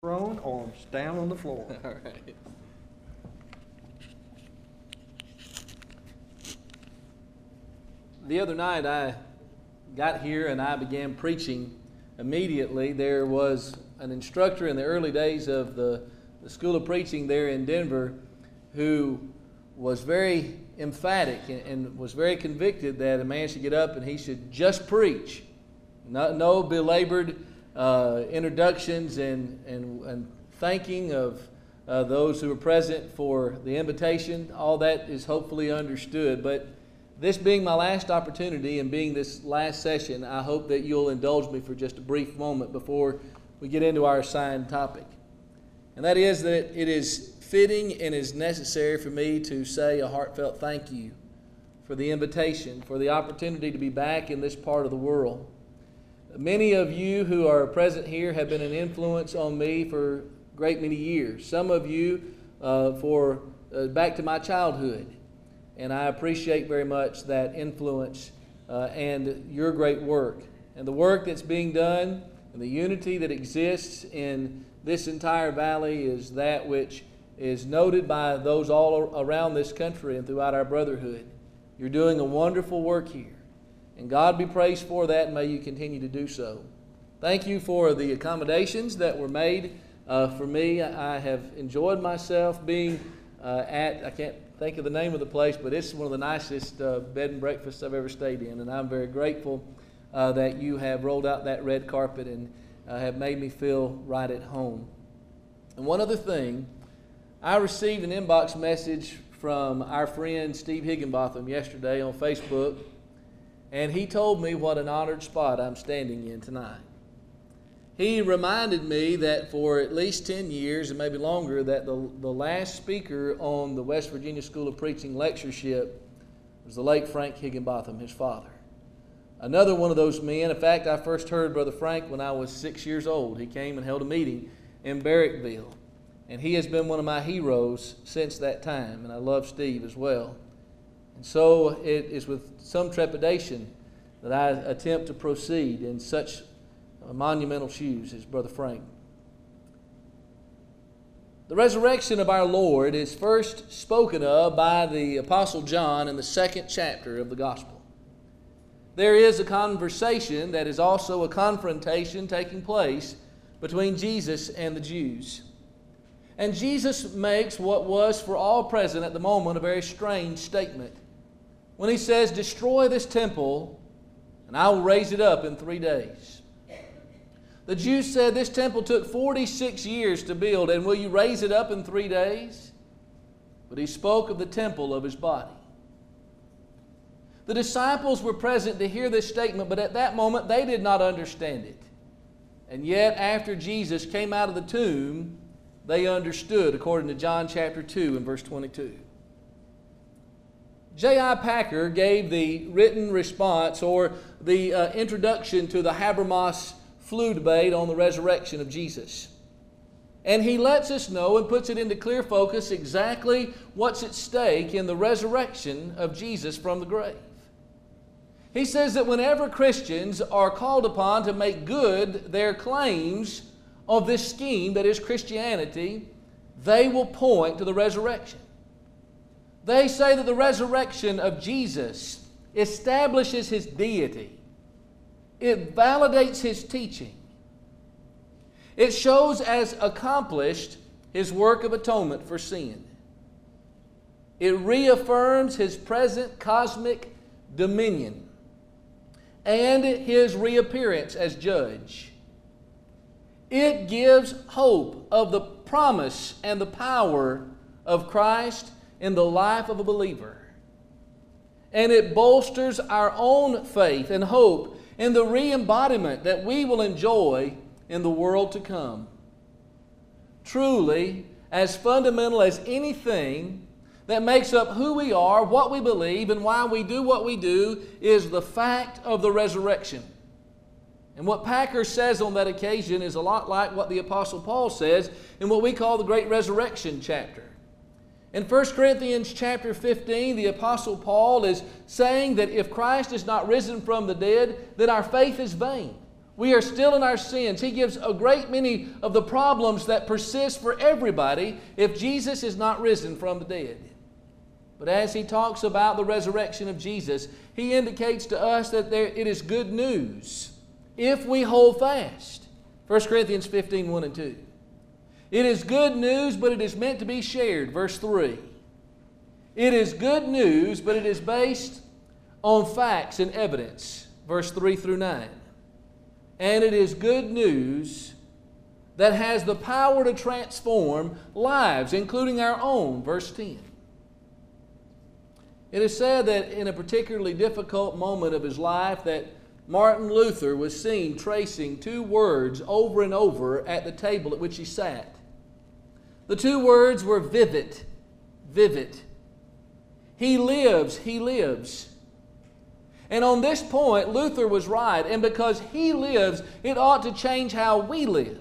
Thrown, arms down on the floor. All right. The other night I got here and I began preaching immediately. There was an instructor in the early days of the School of Preaching there in Denver who was very emphatic and was very convicted that a man should get up and he should just preach. No belabored introductions and thanking of those who were present for the invitation. All that is hopefully understood. But this being my last opportunity and being this last session, I hope that you'll indulge me for just a brief moment before we get into our assigned topic. And that is that it is fitting and is necessary for me to say a heartfelt thank you for the invitation, for the opportunity to be back in this part of the world. Many of you who are present here have been an influence on me for a great many years. Some of you for back to my childhood. And I appreciate very much that influence and your great work. And the work that's being done and the unity that exists in this entire valley is that which is noted by those all around this country and throughout our brotherhood. You're doing a wonderful work here. And God be praised for that, and may you continue to do so. Thank you for the accommodations that were made for me. I have enjoyed myself being I can't think of the name of the place, but it's one of the nicest bed and breakfasts I've ever stayed in. And I'm very grateful that you have rolled out that red carpet and have made me feel right at home. And one other thing, I received an inbox message from our friend Steve Higginbotham yesterday on Facebook. And he told me what an honored spot I'm standing in tonight. He reminded me that for at least 10 years and maybe longer that the last speaker on the West Virginia School of Preaching lectureship was the late Frank Higginbotham, his father. Another one of those men. In fact, I first heard Brother Frank when I was 6 years old. He came and held a meeting in Barrickville. And he has been one of my heroes since that time. And I love Steve as well. And so it is with some trepidation that I attempt to proceed in such monumental shoes as Brother Frank. The resurrection of our Lord is first spoken of by the Apostle John in the 2nd chapter of the Gospel. There is a conversation that is also a confrontation taking place between Jesus and the Jews. And Jesus makes what was for all present at the moment a very strange statement when he says, "Destroy this temple, and I will raise it up in 3 days." The Jews said, "This temple took 46 years to build, and will you raise it up in 3 days?" But he spoke of the temple of his body. The disciples were present to hear this statement, but at that moment they did not understand it. And yet, after Jesus came out of the tomb, they understood, according to John chapter 2 and verse 22. J.I. Packer gave the written response or the introduction to the Habermas flu debate on the resurrection of Jesus. And he lets us know and puts it into clear focus exactly what's at stake in the resurrection of Jesus from the grave. He says that whenever Christians are called upon to make good their claims of this scheme that is Christianity, they will point to the resurrection. They say that the resurrection of Jesus establishes his deity. It validates his teaching. It shows as accomplished his work of atonement for sin. It reaffirms his present cosmic dominion and his reappearance as judge. It gives hope of the promise and the power of Christ in the life of a believer. And it bolsters our own faith and hope in the re-embodiment that we will enjoy in the world to come. Truly, as fundamental as anything that makes up who we are, what we believe, and why we do what we do is the fact of the resurrection. And what Packer says on that occasion is a lot like what the Apostle Paul says in what we call the Great Resurrection chapter. In 1 Corinthians chapter 15, the Apostle Paul is saying that if Christ is not risen from the dead, then our faith is vain. We are still in our sins. He gives a great many of the problems that persist for everybody if Jesus is not risen from the dead. But as he talks about the resurrection of Jesus, he indicates to us that it is good news if we hold fast. 1 Corinthians 15, 1 and 2. It is good news, but it is meant to be shared. Verse 3. It is good news, but it is based on facts and evidence. Verse 3 through 9. And it is good news that has the power to transform lives, including our own. Verse 10. It is said that in a particularly difficult moment of his life that Martin Luther was seen tracing two words over and over at the table at which he sat. The two words were vivat, vivat. He lives, he lives. And on this point, Luther was right, and because he lives, it ought to change how we live.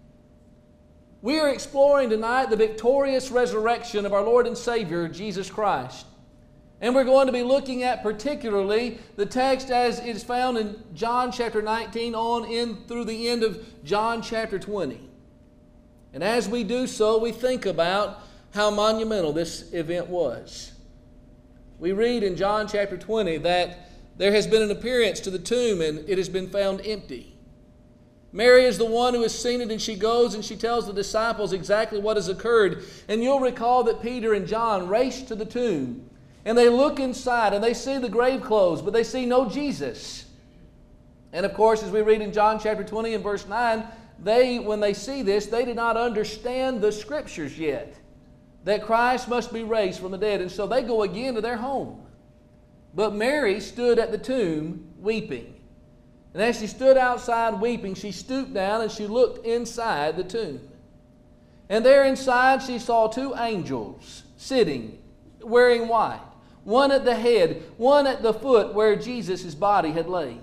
We are exploring tonight the victorious resurrection of our Lord and Savior, Jesus Christ. And we're going to be looking at particularly the text as it is found in John chapter 19 on in through the end of John chapter 20. And as we do so, we think about how monumental this event was. We read in John chapter 20 that there has been an appearance to the tomb and it has been found empty. Mary is the one who has seen it, and she goes and she tells the disciples exactly what has occurred. And you'll recall that Peter and John race to the tomb. And they look inside and they see the grave clothes, but they see no Jesus. And of course, as we read in John chapter 20 and verse 9, when they see this, they did not understand the Scriptures yet, that Christ must be raised from the dead. And so they go again to their home. But Mary stood at the tomb weeping. And as she stood outside weeping, she stooped down and she looked inside the tomb. And there inside she saw two angels sitting, wearing white. One at the head, one at the foot where Jesus' body had laid.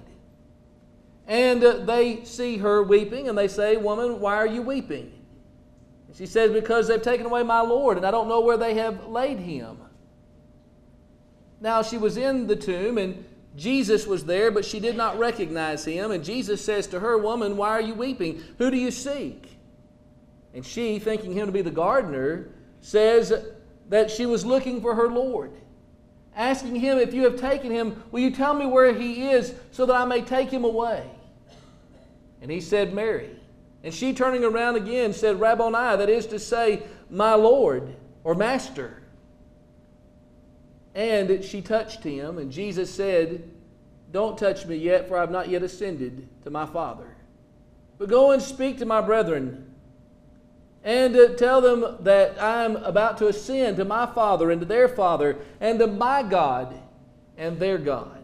And they see her weeping and they say, "Woman, why are you weeping?" And she says, "Because they've taken away my Lord and I don't know where they have laid him." Now she was in the tomb and Jesus was there, but she did not recognize him. And Jesus says to her, "Woman, why are you weeping? Who do you seek?" And she, thinking him to be the gardener, says that she was looking for her Lord, asking him, "If you have taken him, will you tell me where he is so that I may take him away?" And he said, "Mary." And she, turning around again, said, "Rabboni," that is to say, "My Lord," or Master. And she touched him, and Jesus said, "Don't touch me yet, for I have not yet ascended to my Father. But go and speak to my brethren, and tell them that I am about to ascend to my Father and to their Father, and to my God and their God."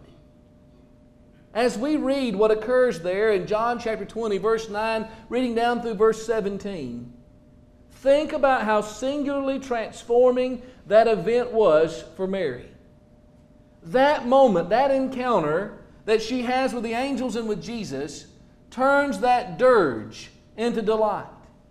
As we read what occurs there in John chapter 20, verse 9, reading down through verse 17, think about how singularly transforming that event was for Mary. That moment, that encounter that she has with the angels and with Jesus, turns that dirge into delight.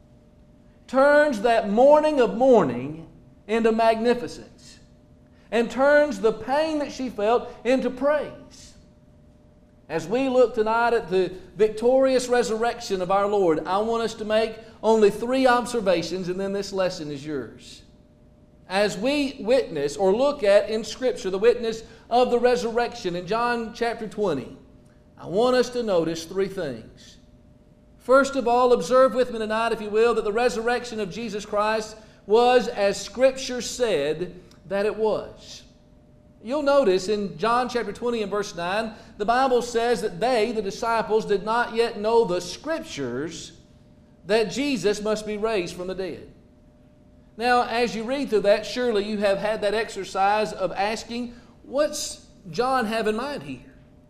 Turns that mourning of mourning into magnificence. And turns the pain that she felt into praise. As we look tonight at the victorious resurrection of our Lord, I want us to make only 3 observations, and then this lesson is yours. As we witness or look at in Scripture the witness of the resurrection in John chapter 20, I want us to notice 3 things. First of all, observe with me tonight, if you will, that the resurrection of Jesus Christ was as Scripture said that it was. You'll notice in John chapter 20 and verse 9, the Bible says that they, the disciples, did not yet know the Scriptures that Jesus must be raised from the dead. Now, as you read through that, surely you have had that exercise of asking, what's John have in mind here?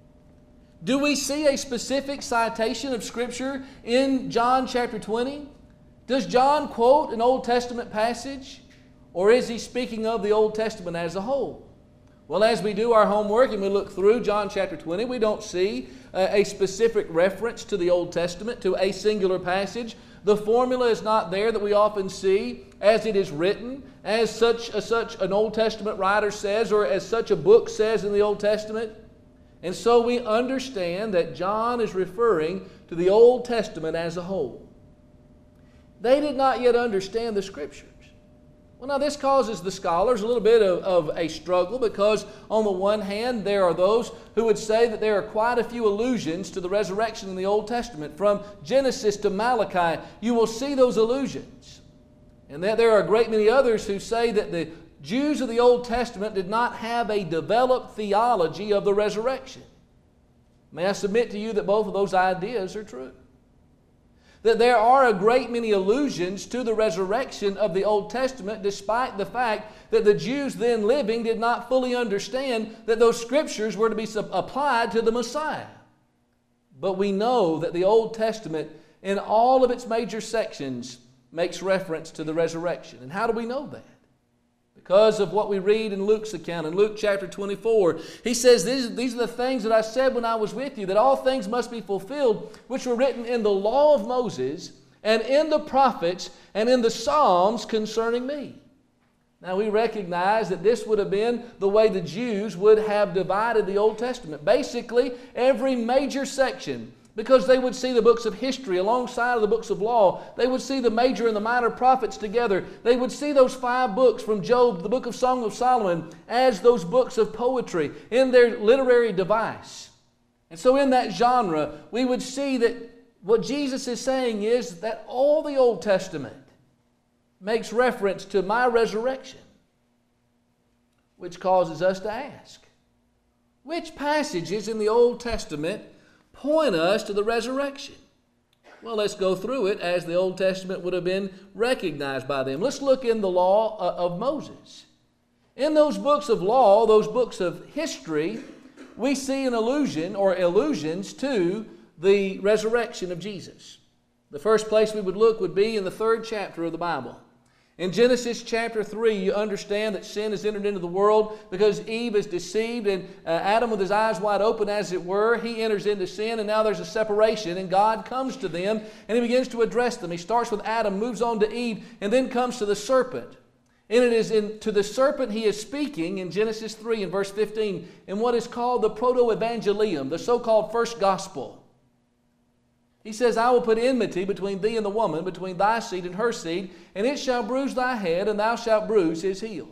Do we see a specific citation of Scripture in John chapter 20? Does John quote an Old Testament passage? Or is he speaking of the Old Testament as a whole? Well, as we do our homework and we look through John chapter 20, we don't see a specific reference to the Old Testament, to a singular passage. The formula is not there that we often see as it is written, as such an Old Testament writer says, or as such a book says in the Old Testament. And so we understand that John is referring to the Old Testament as a whole. They did not yet understand the Scriptures. Well, now this causes the scholars a little bit of a struggle, because on the one hand, there are those who would say that there are quite a few allusions to the resurrection in the Old Testament. From Genesis to Malachi, you will see those allusions. And that there are a great many others who say that the Jews of the Old Testament did not have a developed theology of the resurrection. May I submit to you that both of those ideas are true? That there are a great many allusions to the resurrection of the Old Testament, despite the fact that the Jews then living did not fully understand that those Scriptures were to be applied to the Messiah. But we know that the Old Testament, in all of its major sections, makes reference to the resurrection. And how do we know that? Because of what we read in Luke's account, in Luke chapter 24. He says, these are the things that I said when I was with you, that all things must be fulfilled, which were written in the law of Moses, and in the prophets, and in the Psalms concerning me. Now we recognize that this would have been the way the Jews would have divided the Old Testament. Basically, every major section, because they would see the books of history alongside of the books of law. They would see the major and the minor prophets together. They would see those 5 books from Job, the book of Song of Solomon, as those books of poetry in their literary device. And so in that genre, we would see that what Jesus is saying is that all the Old Testament makes reference to my resurrection, which causes us to ask, which passages in the Old Testament point us to the resurrection? Well, let's go through it as the Old Testament would have been recognized by them. Let's look in the law of Moses. In those books of law, those books of history, we see an allusion or allusions to the resurrection of Jesus. The first place we would look would be in the 3rd chapter of the Bible. In Genesis chapter 3, you understand that sin has entered into the world because Eve is deceived, and Adam, with his eyes wide open as it were, he enters into sin, and now there's a separation, and God comes to them and He begins to address them. He starts with Adam, moves on to Eve, and then comes to the serpent. And it is to the serpent He is speaking in Genesis 3 and verse 15 in what is called the proto-evangelium, the so-called first gospel. He says, I will put enmity between thee and the woman, between thy seed and her seed, and it shall bruise thy head, and thou shalt bruise his heel.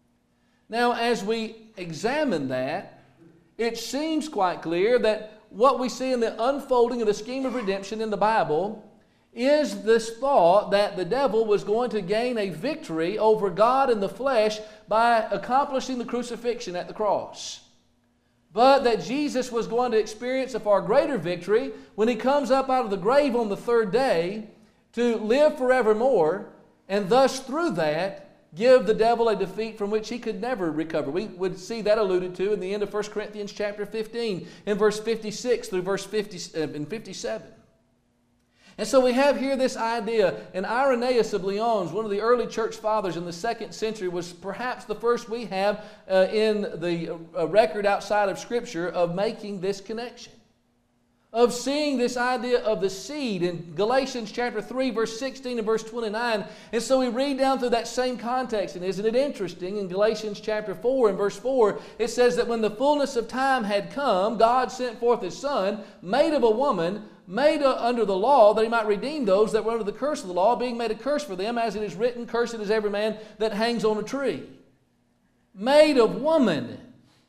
Now, as we examine that, it seems quite clear that what we see in the unfolding of the scheme of redemption in the Bible is this thought that the devil was going to gain a victory over God in the flesh by accomplishing the crucifixion at the cross. But that Jesus was going to experience a far greater victory when He comes up out of the grave on the 3rd day to live forevermore, and thus through that give the devil a defeat from which he could never recover. We would see that alluded to in the end of 1 Corinthians chapter 15 in verse 56 through verse 57. And so we have here this idea, and Irenaeus of Lyons, one of the early church fathers in the 2nd century, was perhaps the first we have in the record outside of Scripture of making this connection, of seeing this idea of the seed in Galatians chapter 3, verse 16 and verse 29. And so we read down through that same context, and isn't it interesting? In Galatians chapter 4 and verse 4, it says that when the fullness of time had come, God sent forth His Son, made of a woman, made under the law, that He might redeem those that were under the curse of the law, being made a curse for them, as it is written, cursed is every man that hangs on a tree. Made of woman.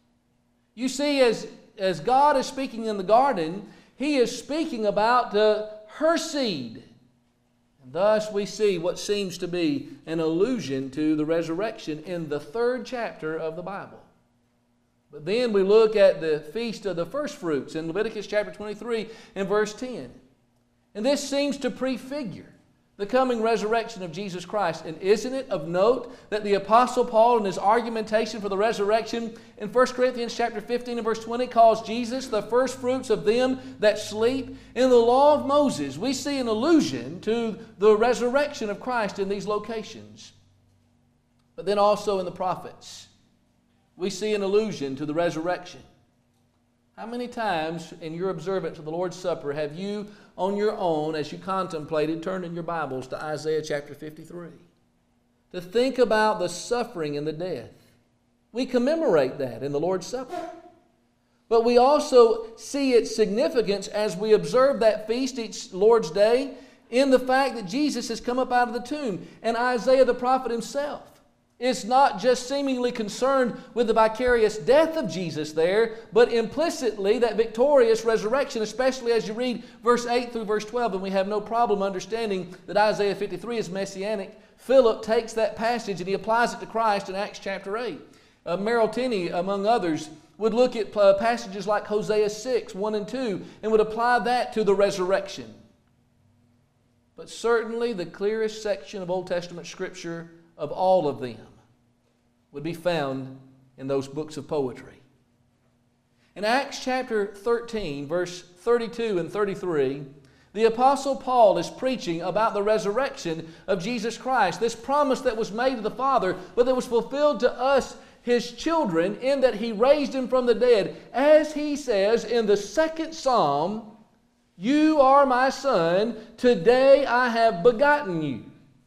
You see, as God is speaking in the garden, He is speaking about her seed. And thus we see what seems to be an allusion to the resurrection in the 3rd chapter of the Bible. But then we look at the feast of the first fruits in Leviticus chapter 23 and verse 10. And this seems to prefigure the coming resurrection of Jesus Christ. And isn't it of note that the Apostle Paul in his argumentation for the resurrection in 1 Corinthians chapter 15 and verse 20 calls Jesus the first fruits of them that sleep? In the law of Moses, we see an allusion to the resurrection of Christ in these locations. But then also in the prophets, we see an allusion to the resurrection. How many times in your observance of the Lord's Supper have you on your own, as you contemplated, turned in your Bibles to Isaiah chapter 53 to think about the suffering and the death? We commemorate that in the Lord's Supper. But we also see its significance as we observe that feast each Lord's Day in the fact that Jesus has come up out of the tomb. And Isaiah the prophet himself is not just seemingly concerned with the vicarious death of Jesus there, but implicitly that victorious resurrection, especially as you read verse 8 through verse 12, and we have no problem understanding that Isaiah 53 is messianic. Philip takes that passage and he applies it to Christ in Acts chapter 8. Merrill Tenney, among others, would look at passages like Hosea 6, 1 and 2, and would apply that to the resurrection. But certainly the clearest section of Old Testament Scripture of all of them would be found in those books of poetry. In Acts chapter 13, verse 32 and 33, the Apostle Paul is preaching about the resurrection of Jesus Christ, this promise that was made to the Father, but that was fulfilled to us, His children, in that He raised Him from the dead. As He says in the second Psalm, "You are my Son, today I have begotten you."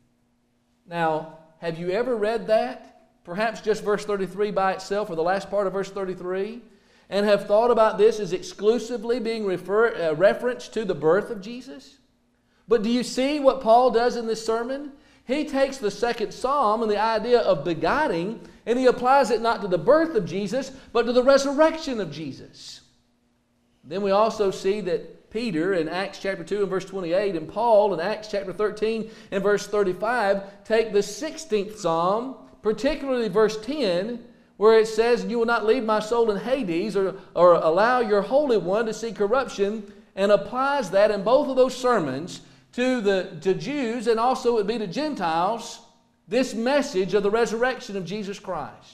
Now, have you ever read that? Perhaps just verse 33 by itself, or the last part of verse 33, and have thought about this as exclusively being reference to the birth of Jesus? But do you see what Paul does in this sermon? He takes the second Psalm and the idea of begotten, and he applies it not to the birth of Jesus, but to the resurrection of Jesus. Then we also see that Peter in Acts chapter 2 and verse 28 and Paul in Acts chapter 13 and verse 35 take the 16th Psalm, particularly verse 10, where it says, "You will not leave my soul in Hades or allow your Holy One to see corruption," and applies that in both of those sermons to Jews, and also it would be to Gentiles, this message of the resurrection of Jesus Christ.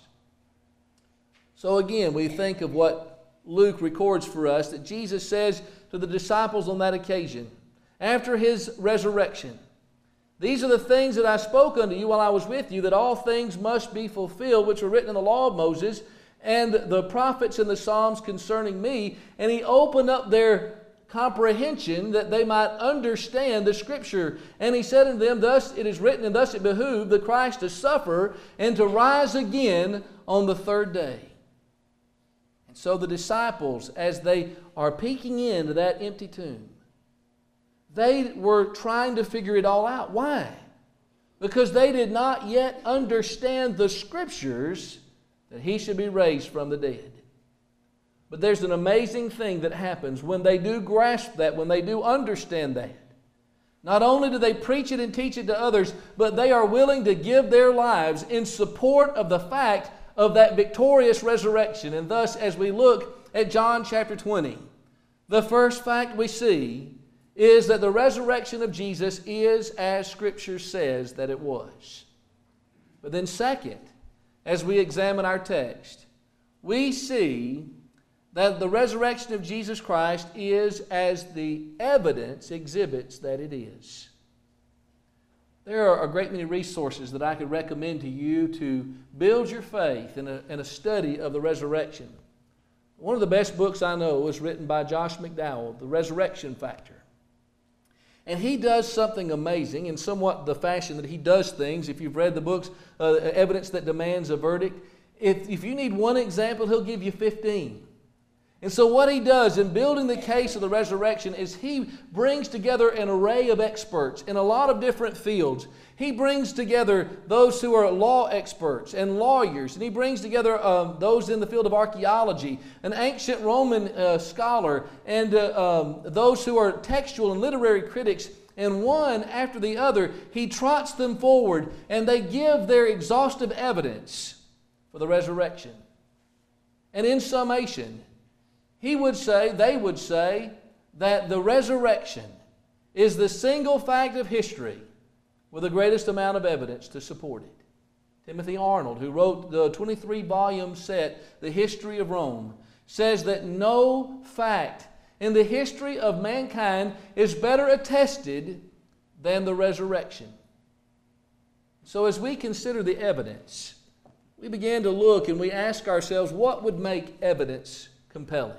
So again, we think of what Luke records for us, that Jesus says to the disciples on that occasion, after His resurrection, "These are the things that I spoke unto you while I was with you, that all things must be fulfilled, which were written in the law of Moses, and the prophets and the Psalms concerning me." And He opened up their comprehension that they might understand the Scripture. And He said unto them, "Thus it is written, and thus it behooved the Christ to suffer and to rise again on the third day." So the disciples, as they are peeking into that empty tomb, they were trying to figure it all out. Why? Because they did not yet understand the Scriptures that He should be raised from the dead. But there's an amazing thing that happens when they do grasp that, when they do understand that. Not only do they preach it and teach it to others, but they are willing to give their lives in support of the fact of that victorious resurrection. And thus, as we look at John chapter 20, the first fact we see is that the resurrection of Jesus is as Scripture says that it was. But then second, as we examine our text, we see that the resurrection of Jesus Christ is as the evidence exhibits that it is. There are a great many resources that I could recommend to you to build your faith in a study of the resurrection. One of the best books I know is written by Josh McDowell, The Resurrection Factor. And he does something amazing in somewhat the fashion that he does things. If you've read the books, Evidence That Demands a Verdict, if you need one example, he'll give you 15. And so what he does in building the case of the resurrection is he brings together an array of experts in a lot of different fields. He brings together those who are law experts and lawyers, and he brings together those in the field of archaeology, an ancient Roman scholar, and those who are textual and literary critics. And one after the other, he trots them forward, and they give their exhaustive evidence for the resurrection. And in summation, they would say that the resurrection is the single fact of history with the greatest amount of evidence to support it. Timothy Arnold, who wrote the 23-volume set, The History of Rome, says that no fact in the history of mankind is better attested than the resurrection. So as we consider the evidence, we begin to look and we ask ourselves, what would make evidence compelling?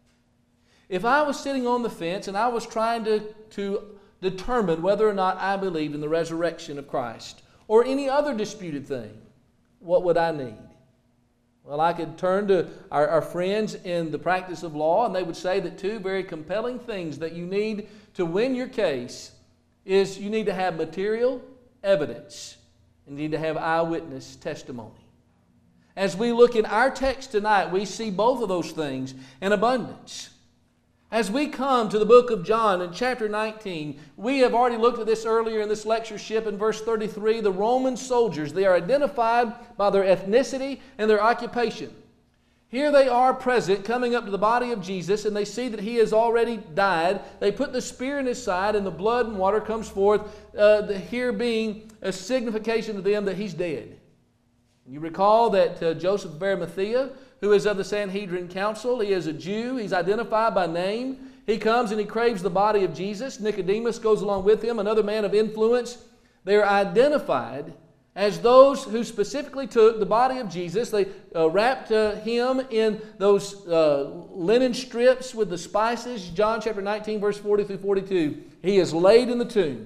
If I was sitting on the fence and I was trying to determine whether or not I believed in the resurrection of Christ or any other disputed thing, what would I need? Well, I could turn to our friends in the practice of law, and they would say that two very compelling things that you need to win your case is you need to have material evidence and you need to have eyewitness testimony. As we look in our text tonight, we see both of those things in abundance. As we come to the book of John in chapter 19, we have already looked at this earlier in this lectureship in verse 33. The Roman soldiers, they are identified by their ethnicity and their occupation. Here they are present, coming up to the body of Jesus, and they see that He has already died. They put the spear in His side, and the blood and water comes forth, here being a signification to them that He's dead. You recall that Joseph of Arimathea, who is of the Sanhedrin Council, he is a Jew, he's identified by name. He comes and he craves the body of Jesus. Nicodemus goes along with him, another man of influence. They're identified as those who specifically took the body of Jesus. They wrapped Him in those linen strips with the spices. John chapter 19, verse 40 through 42. He is laid in the tomb.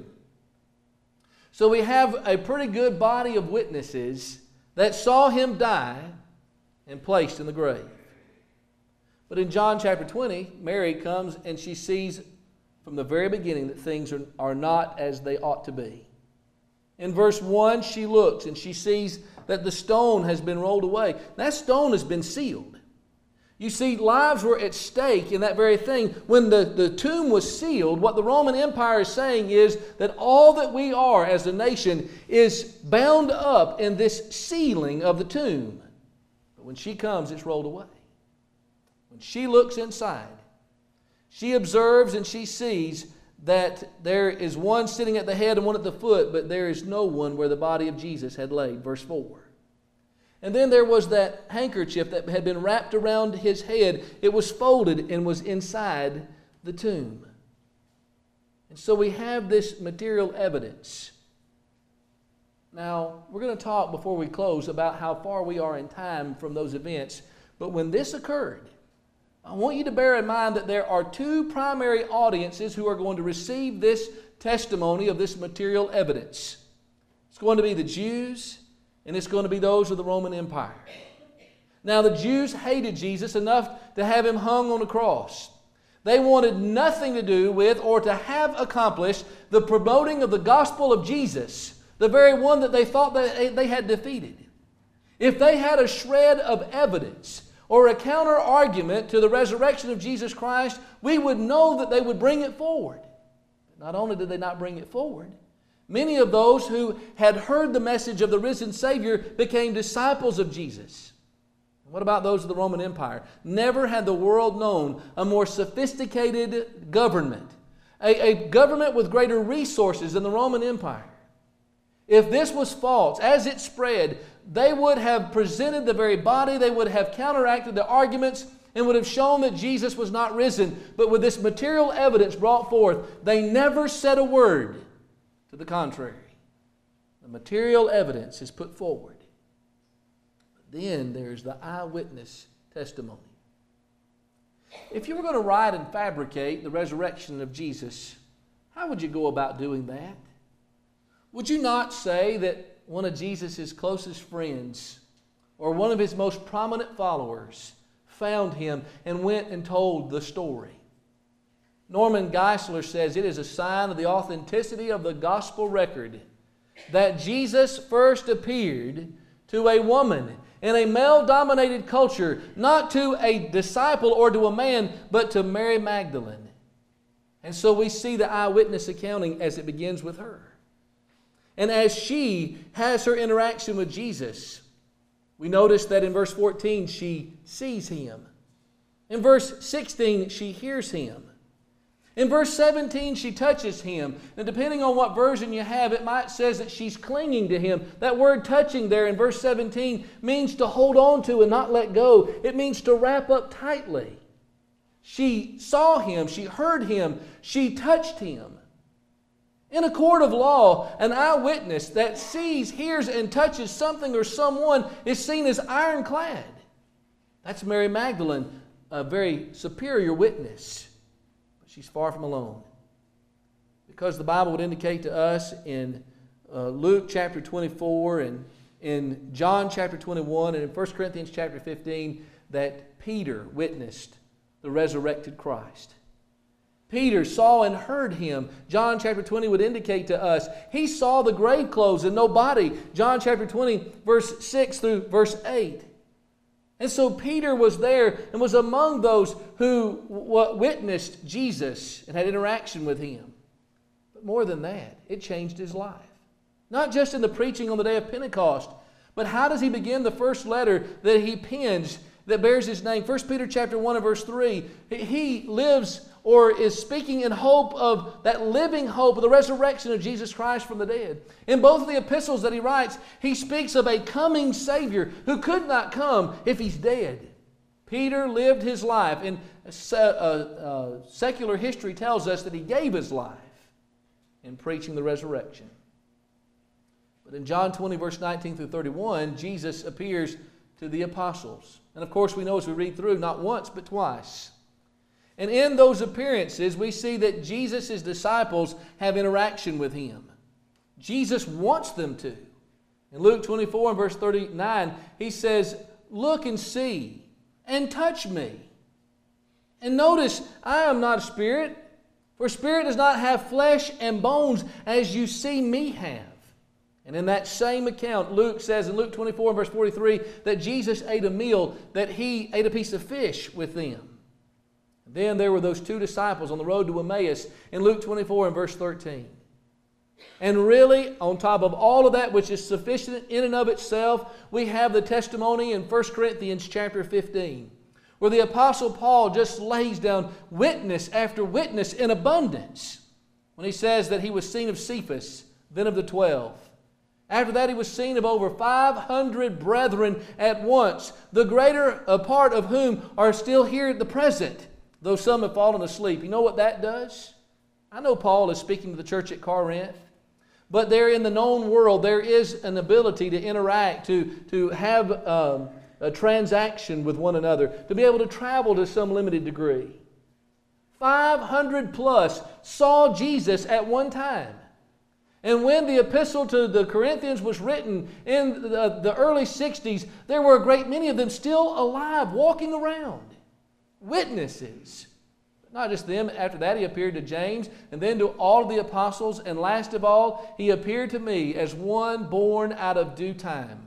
So we have a pretty good body of witnesses that saw Him die and placed in the grave. But in John chapter 20, Mary comes and she sees from the very beginning that things are not as they ought to be. In verse 1, she looks and she sees that the stone has been rolled away. That stone has been sealed. You see, lives were at stake in that very thing. When the tomb was sealed, what the Roman Empire is saying is that all that we are as a nation is bound up in this sealing of the tomb. But when she comes, it's rolled away. When she looks inside, she observes and she sees that there is one sitting at the head and one at the foot, but there is no one where the body of Jesus had laid. Verse 4. And then there was that handkerchief that had been wrapped around His head. It was folded and was inside the tomb. And so we have this material evidence. Now, we're going to talk before we close about how far we are in time from those events. But when this occurred, I want you to bear in mind that there are two primary audiences who are going to receive this testimony of this material evidence. It's going to be the Jews, and it's going to be those of the Roman Empire. Now, the Jews hated Jesus enough to have Him hung on a cross. They wanted nothing to do with or to have accomplished the promoting of the gospel of Jesus, the very one that they thought that they had defeated. If they had a shred of evidence or a counter-argument to the resurrection of Jesus Christ, we would know that they would bring it forward. Not only did they not bring it forward, many of those who had heard the message of the risen Savior became disciples of Jesus. What about those of the Roman Empire? Never had the world known a more sophisticated government, a government with greater resources than the Roman Empire. If this was false, as it spread, they would have presented the very body, they would have counteracted the arguments, and would have shown that Jesus was not risen. But with this material evidence brought forth, they never said a word to the contrary. The material evidence is put forward. But then there's the eyewitness testimony. If you were going to write and fabricate the resurrection of Jesus, how would you go about doing that? Would you not say that one of Jesus' closest friends or one of His most prominent followers found Him and went and told the story? Norman Geisler says it is a sign of the authenticity of the gospel record that Jesus first appeared to a woman in a male-dominated culture, not to a disciple or to a man, but to Mary Magdalene. And so we see the eyewitness accounting as it begins with her. And as she has her interaction with Jesus, we notice that in verse 14 she sees Him. In verse 16 she hears Him. In verse 17 she touches Him. And depending on what version you have, it might say that she's clinging to Him. That word touching there in verse 17 means to hold on to and not let go. It means to wrap up tightly. She saw Him, she heard Him, she touched Him. In a court of law, an eyewitness that sees, hears, and touches something or someone is seen as ironclad. That's Mary Magdalene, a very superior witness. But she's far from alone. Because the Bible would indicate to us in Luke chapter 24 and in John chapter 21 and in 1 Corinthians chapter 15 that Peter witnessed the resurrected Christ. Peter saw and heard Him. John chapter 20 would indicate to us he saw the grave clothes and no body. John chapter 20 verse 6 through verse 8. And so Peter was there and was among those who witnessed Jesus and had interaction with Him. But more than that, it changed his life. Not just in the preaching on the day of Pentecost, but how does he begin the first letter that he pens that bears his name? 1 Peter chapter 1 and verse 3. He lives or is speaking in hope of that living hope of the resurrection of Jesus Christ from the dead. In both of the epistles that he writes, he speaks of a coming Savior who could not come if he's dead. Peter lived his life, and secular history tells us that he gave his life in preaching the resurrection. But in John 20, verse 19 through 31, Jesus appears to the apostles. And of course, we know as we read through, not once, but twice. And in those appearances, we see that Jesus' disciples have interaction with Him. Jesus wants them to. In Luke 24 and verse 39, He says, "Look and see, and touch me." And notice, I am not a spirit, for spirit does not have flesh and bones as you see me have. And in that same account, Luke says in Luke 24 and verse 43 that Jesus ate a meal, that He ate a piece of fish with them. And then there were those two disciples on the road to Emmaus in Luke 24 and verse 13. And really, on top of all of that, which is sufficient in and of itself, we have the testimony in 1 Corinthians chapter 15, where the Apostle Paul just lays down witness after witness in abundance when he says that he was seen of Cephas, then of the 12. After that, he was seen of over 500 brethren at once, the greater part of whom are still here at the present, though some have fallen asleep. You know what that does? I know Paul is speaking to the church at Corinth, but there in the known world, there is an ability to interact, to have a transaction with one another, to be able to travel to some limited degree. 500 plus saw Jesus at one time. And when the epistle to the Corinthians was written in the early 60s, there were a great many of them still alive, walking around. Witnesses. But not just them. After that, He appeared to James, and then to all of the apostles, and last of all, He appeared to me as one born out of due time.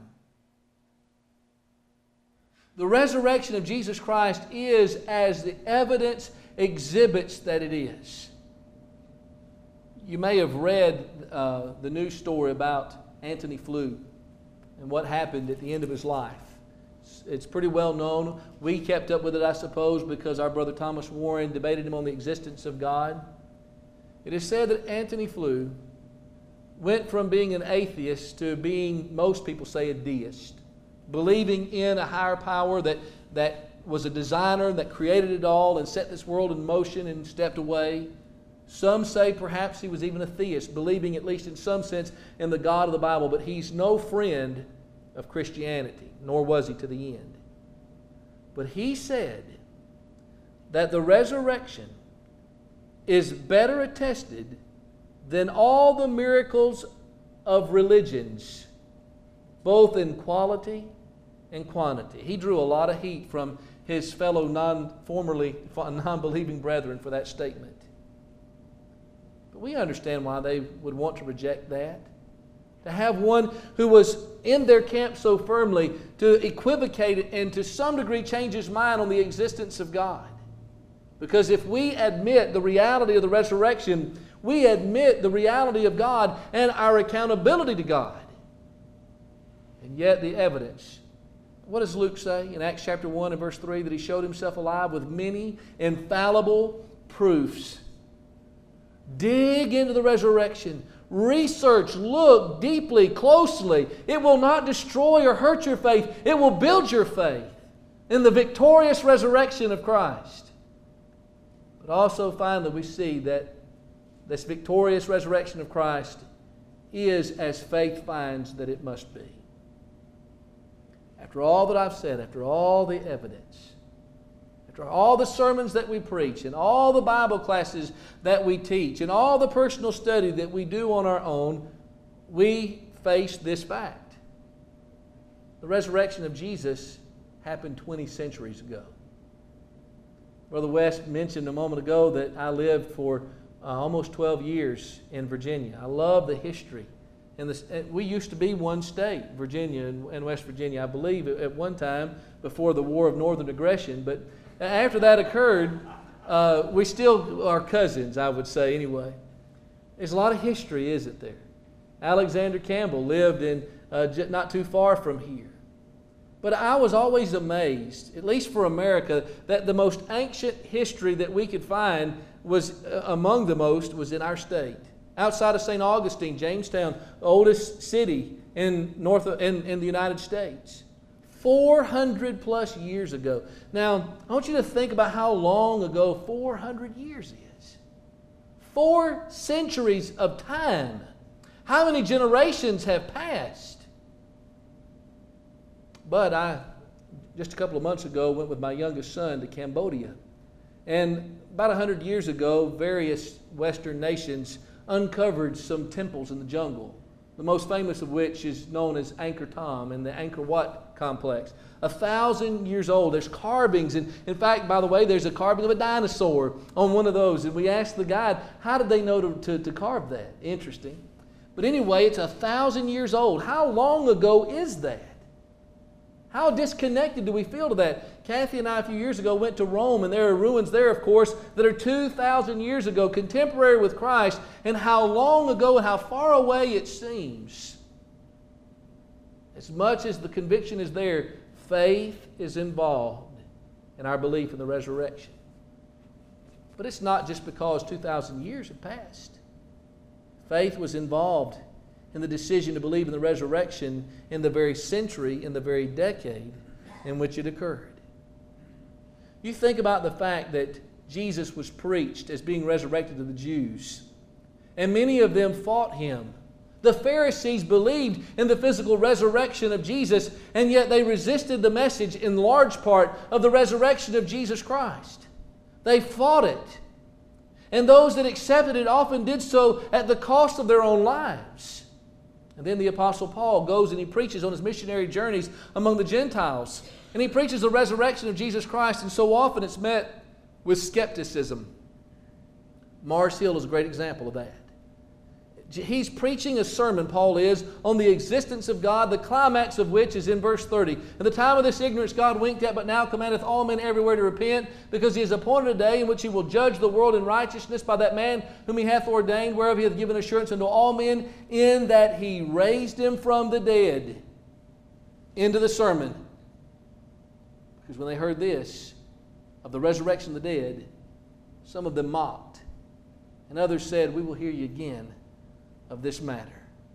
The resurrection of Jesus Christ is as the evidence exhibits that it is. You may have read the news story about Antony Flew and what happened at the end of his life. It's pretty well known. We kept up with it, I suppose, because our brother Thomas Warren debated him on the existence of God. It is said that Antony Flew went from being an atheist to being, most people say, a deist, believing in a higher power that was a designer, that created it all and set this world in motion and stepped away. Some say perhaps he was even a theist, believing at least in some sense in the God of the Bible, but he's no friend of Christianity, nor was he to the end. But he said that the resurrection is better attested than all the miracles of religions, both in quality and quantity. He drew a lot of heat from his fellow non-believing brethren for that statement. But we understand why they would want to reject that. To have one who was in their camp so firmly to equivocate and to some degree change his mind on the existence of God. Because if we admit the reality of the resurrection, we admit the reality of God and our accountability to God. And yet the evidence. What does Luke say in Acts chapter 1 and verse 3? That He showed Himself alive with many infallible proofs. Dig into the resurrection. Research, look deeply, closely. It will not destroy or hurt your faith. It will build your faith in the victorious resurrection of Christ. But also finally we see that this victorious resurrection of Christ is as faith finds that it must be. After all that I've said, after all the evidence, after all the sermons that we preach, and all the Bible classes that we teach, and all the personal study that we do on our own, we face this fact. The resurrection of Jesus happened 20 centuries ago. Brother West mentioned a moment ago that I lived for almost 12 years in Virginia. I love the history. And we used to be one state, Virginia and West Virginia, I believe, at one time before the War of Northern Aggression. But after that occurred, we still are cousins, I would say, anyway. There's a lot of history, isn't there? Alexander Campbell lived in not too far from here. But I was always amazed, at least for America, that the most ancient history that we could find was among the most was in our state. Outside of St. Augustine, Jamestown, the oldest city in the United States. 400 plus years ago. Now, I want you to think about how long ago 400 years is. 4 centuries of time. How many generations have passed? But just a couple of months ago, went with my youngest son to Cambodia. And about 100 years ago, various Western nations uncovered some temples in the jungle. The most famous of which is known as Angkor Thom in the Angkor Wat complex. 1,000 years old. There's carvings. And in fact, by the way, there's a carving of a dinosaur on one of those. And we asked the guide, how did they know to carve that? Interesting. But anyway, it's 1,000 years old. How long ago is that? How disconnected do we feel to that? Kathy and I a few years ago went to Rome, and there are ruins there, of course, that are 2,000 years ago, contemporary with Christ, and how long ago and how far away it seems. As much as the conviction is there, faith is involved in our belief in the resurrection. But it's not just because 2,000 years have passed. Faith was involved in the decision to believe in the resurrection in the very century, in the very decade in which it occurred. You think about the fact that Jesus was preached as being resurrected to the Jews, and many of them fought him. The Pharisees believed in the physical resurrection of Jesus, and yet they resisted the message in large part of the resurrection of Jesus Christ. They fought it. And those that accepted it often did so at the cost of their own lives. And then the Apostle Paul goes and he preaches on his missionary journeys among the Gentiles. And he preaches the resurrection of Jesus Christ, and so often it's met with skepticism. Mars Hill is a great example of that. He's preaching a sermon, Paul is, on the existence of God, the climax of which is in verse 30. In the time of this ignorance God winked at, but now commandeth all men everywhere to repent, because he has appointed a day in which he will judge the world in righteousness by that man whom he hath ordained, whereof he hath given assurance unto all men, in that he raised him from the dead. Into the sermon. Because when they heard this, of the resurrection of the dead, some of them mocked. And others said, we will hear you again of this matter.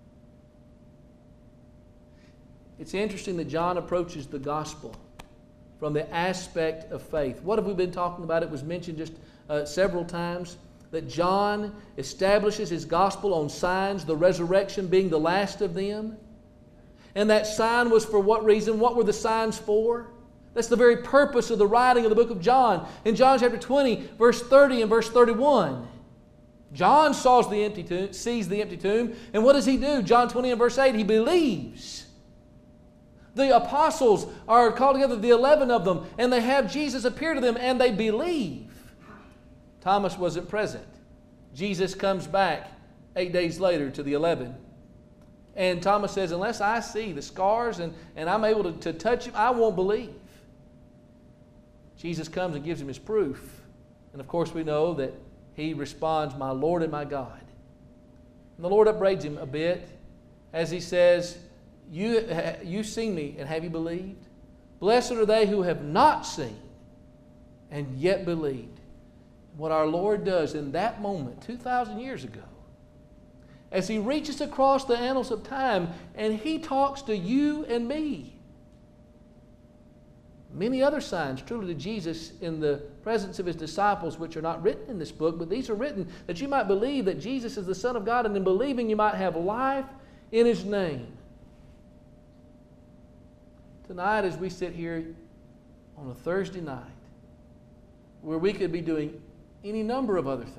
It's interesting that John approaches the gospel from the aspect of faith. What have we been talking about? It was mentioned just several times that John establishes his gospel on signs, the resurrection being the last of them. And that sign was for what reason? What were the signs for? That's the very purpose of the writing of the book of John. In John chapter 20, verse 30 and verse 31, John sees the empty tomb, and what does he do? John 20 and verse 8, he believes. The apostles are called together, the 11 of them, and they have Jesus appear to them, and they believe. Thomas wasn't present. Jesus comes back 8 days later to the 11. And Thomas says, unless I see the scars and I'm able to touch him, I won't believe. Jesus comes and gives him his proof. And of course we know that he responds, my Lord and my God. And the Lord upbraids him a bit as he says, you've seen me, and have you believed? Blessed are they who have not seen and yet believed. What our Lord does in that moment, 2,000 years ago, as he reaches across the annals of time and he talks to you and me. Many other signs truly to Jesus in the presence of his disciples, which are not written in this book, but these are written that you might believe that Jesus is the Son of God, and in believing you might have life in his name. Tonight, as we sit here on a Thursday night, where we could be doing any number of other things,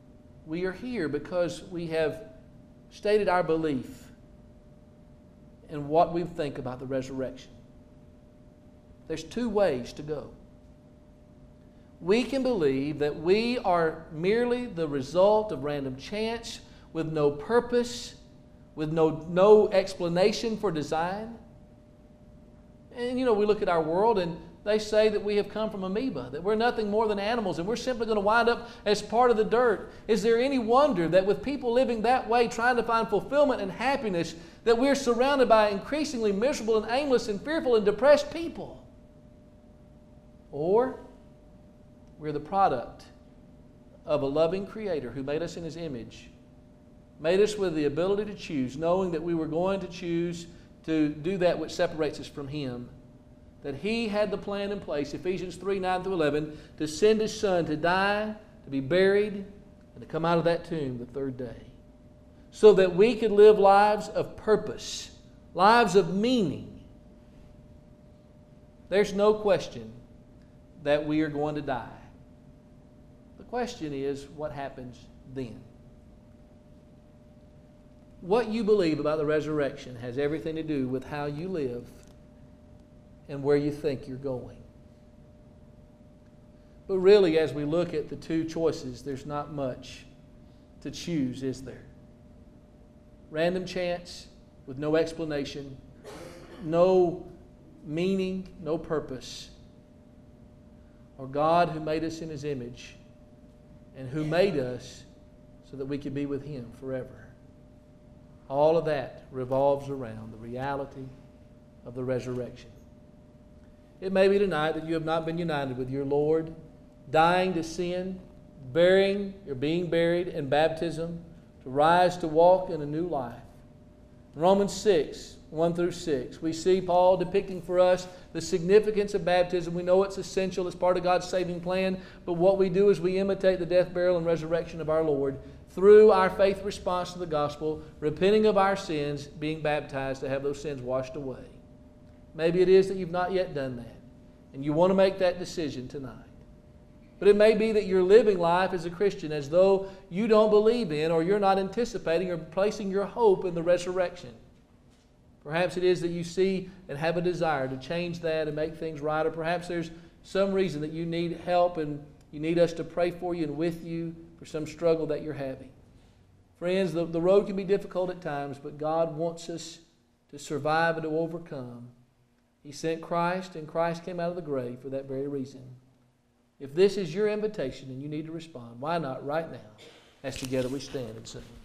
we are here because we have stated our belief in what we think about the resurrection. There's two ways to go. We can believe that we are merely the result of random chance with no purpose, with no explanation for design. And we look at our world and they say that we have come from amoeba, that we're nothing more than animals and we're simply going to wind up as part of the dirt. Is there any wonder that with people living that way, trying to find fulfillment and happiness, that we're surrounded by increasingly miserable and aimless and fearful and depressed people? Or we're the product of a loving Creator who made us in His image, made us with the ability to choose, knowing that we were going to choose to do that which separates us from Him. That He had the plan in place, Ephesians 3:9-11, to send His Son to die, to be buried, and to come out of that tomb the third day. So that we could live lives of purpose, lives of meaning. There's no question that we are going to die. The question is, what happens then? What you believe about the resurrection has everything to do with how you live and where you think you're going. But really, as we look at the two choices, there's not much to choose, is there? Random chance with no explanation, no meaning, no purpose. Or God who made us in His image and who made us so that we could be with Him forever. All of that revolves around the reality of the resurrection. It may be tonight that you have not been united with your Lord, dying to sin, being buried in baptism, to rise to walk in a new life. In Romans 6:1-6, we see Paul depicting for us the significance of baptism. We know it's essential, it's part of God's saving plan, but what we do is we imitate the death, burial, and resurrection of our Lord through our faith response to the gospel, repenting of our sins, being baptized to have those sins washed away. Maybe it is that you've not yet done that, and you want to make that decision tonight. But it may be that you're living life as a Christian as though you don't believe in, or you're not anticipating or placing your hope in the resurrection. Perhaps it is that you see and have a desire to change that and make things right, or perhaps there's some reason that you need help and you need us to pray for you and with you for some struggle that you're having. Friends, the road can be difficult at times, but God wants us to survive and to overcome. He sent Christ, and Christ came out of the grave for that very reason. If this is your invitation and you need to respond, why not right now as together we stand and sing?